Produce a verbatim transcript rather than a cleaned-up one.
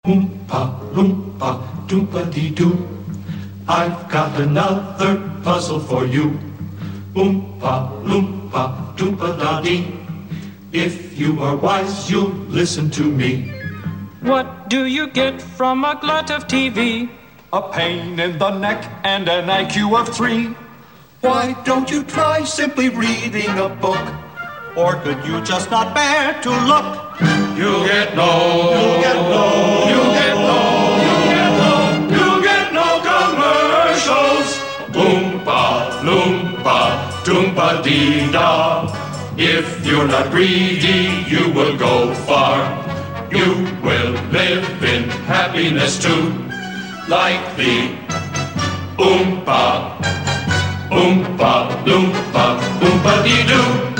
Oompa, loompa, doompa-dee-doo. I've got another puzzle for you. Oompa, loompa, doompa-da-dee. If you are wise, you'll listen to me. What do you get from a glut of T V? A pain in the neck and an I Q of three. Why don't you try simply reading a book? Or could you just not bear to look? You'll get no, you'll get no, you'll get no, you'll get no, you'll get no commercials. Oompa, loompa, doompa-dee-da. If you're not greedy, you will go far. You will live in happiness too, like the Oompa, Oompa, loompa, oompa-dee-doo.